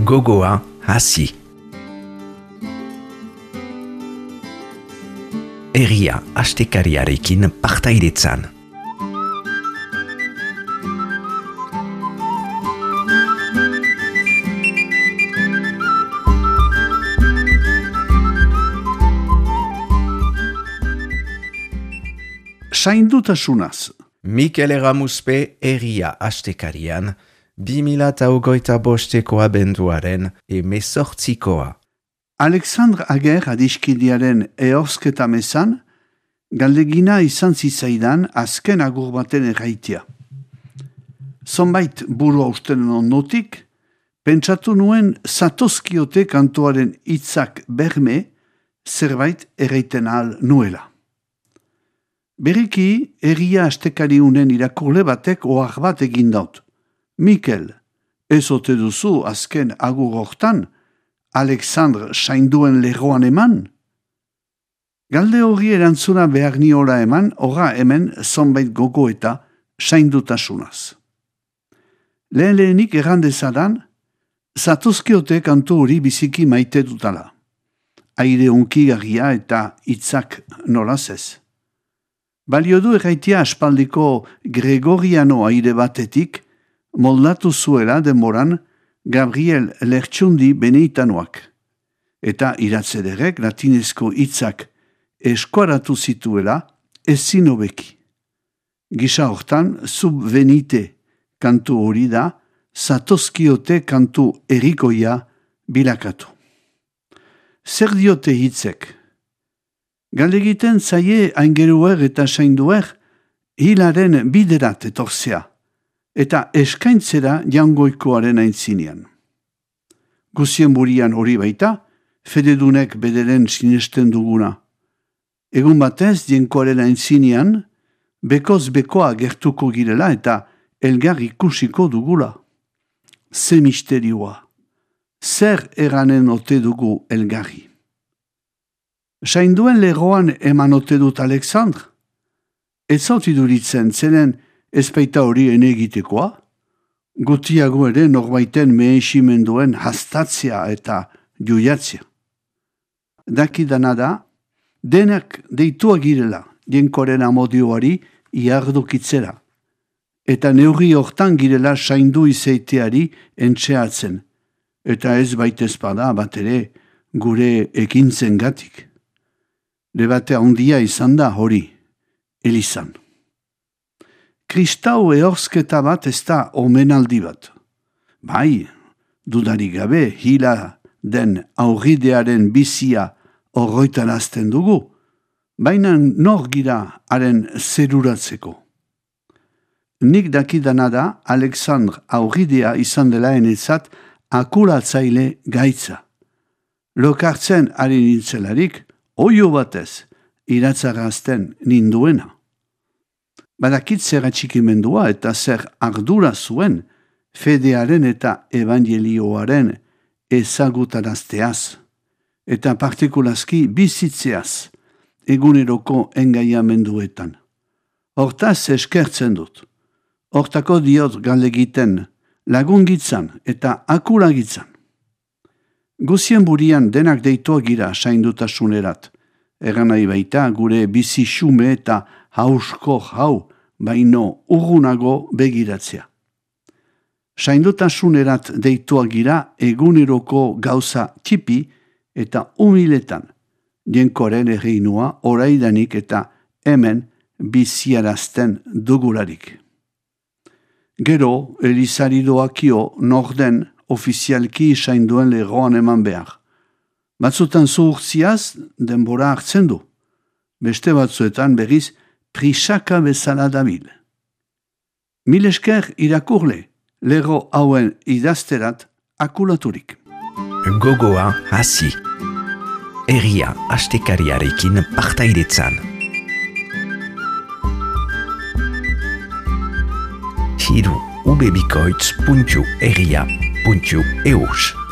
Gogoa hasi. Herria astekariarekin partaidetzan. Saindutasunaz. Mikel Erramuspe Herria astekarian 2025 abenduaren 18. Alexandre Ager adiskidearen ehorzketa mezan, galdegina izan zizaidan azken agur baten erraitia. Zonbait buru austenen ondotik, pentsatu nuen zatozkiote kantuaren hitzak berme zerbait erraiten ahal nuela. Beriki, herria astekariunen irakurle batek ohar bat egin daut. Mikel, ez ote duzu azken agur hortan, Alexandre sainduen lerroan eman? Galde hori erantzuna behar niola eman, horra hemen zonbait gogo eta saindutasunaz. Lehenik errandezadan, zatozkiote kantu hori biziki maite dutala. Aire unkigarria eta hitzak nolaz ez. Balio du erraitia aspaldiko Gregoriano aire batetik, moldatu zuela denboran Gabriel Lertxundi Beneitanoak, eta iratzederek latinezko hitzak eskuaratu zituela ezin hobeki. Gisa hortan, subvenite kantu hori da, zatozkiote kantu erikoia bilakatu. Zer diote hitzek? Galdegiten zaie aingeruer eta sainduer hilaren biderat etorzea, eta eskaintzera jangoikoaren aintzinean. Guzien burian hori baita, fededunek bederen sinesten duguna. Egun batez, jenkoaren aintzinean, bekoz bekoa gertuko girela eta elgar ikusiko dugula. Ze misterioa, zer eranen ote dugu elgarri. Sainduen lerroan eman ote dut Alexandre? Ez zauti duritzen zenen ezpaita hori enegitekoa? Gutiago ere norbaiten mehesimenduen hastatzea eta juiatzea. Dakidana da, denak deitua girela jenkoren amodioari iardukitzera, eta neurri hortan girela saindu izaiteari entxeatzen, eta ez baitezpada bat ere gure ekintzen gatik. Debate handia izan da hori, elizan. Kristau ehorzketa bat ez da omenaldi bat. Bai, dudarik gabe hila den aurridearen bizia horroitarazten dugu, baina nor gira haren zeruratzeko. Nik dakidana da Alexandre aurridea izan dela enetzat akulatzaile gaitza. Lokartzen ari nintzelarik, oio batez, iratzarazten ninduena. Badakit zer atxikimendua eta zer ardura zuen fedearen eta evangelioaren ezagutarazteaz, eta partikulazki bizitzeaz, eguneroko engaiamenduetan. Hortaz eskertzen dut. Hortako diot galegiten, lagungitzan eta akulagitzan. Guzien burian denak deitua gira saindutasunerat. Egan nahi baita gure bizi xume eta hausko hau baino urrunago begiratzea. Saindutasunerat deitua gira eguneroko gauza txipi eta humiletan. Jenkoren erreinua oraidanik eta hemen biziarazten dugularik. Gero, Elizari doakio norden ofizialki sainduen lerroan eman behar. Batzutan zuhurtziaz denbora hartzen du. Beste batzuetan berriz prisaka bezala dabil. Mil esker irakurle, lerro hauen idazterat akulaturik. Gogoa hasi. Herria astekariarekin partaidetzan. Hiru ubebikoitz.herria.eus